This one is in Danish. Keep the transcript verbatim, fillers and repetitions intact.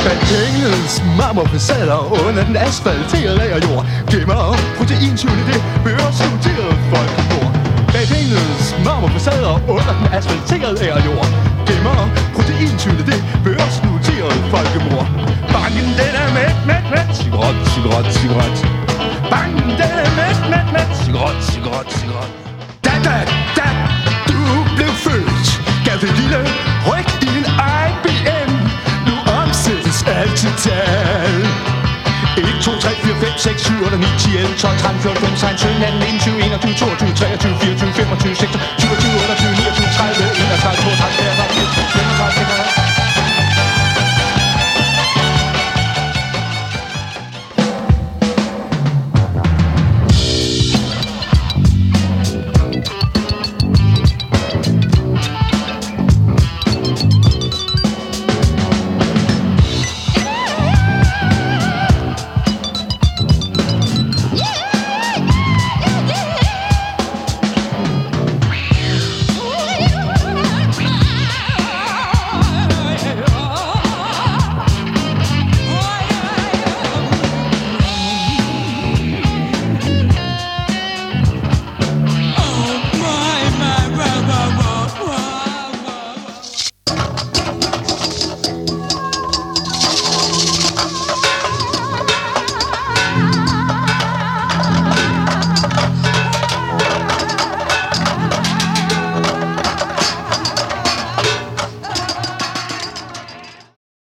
Batengels marmorfacader under den asfalterede lagerjord gemmer proteintyvene det børsnoterede folkemord. Batengels marmorfacader under den asfalterede lagerjord gemmer proteintyvene det børsnoterede folkemord. Banken den er mæt, mæt, mæt, cigaret, cigaret, cigaret. Banken den er mæt, mæt, mæt, cigaret, cigaret, cigaret. Da, da, da, du blev født, gav det lille ryg din I B M. Nu omsættes alt til tal. et, to, tre, fire, fem, seks, syv, otte, ni, ti, elleve, tolv, tretten, fjorten, femten, seksten, sytten, atten, enogtyve, enogtyve, toogtyve, treogtyve, fireogtyve, femogtyve, seksogtyve, syvogtyve, otteogtyve, niogtyve, tredive, enogtredive, toogtredive, treogtredive, fireogtredive, femogtredive, seksogtredive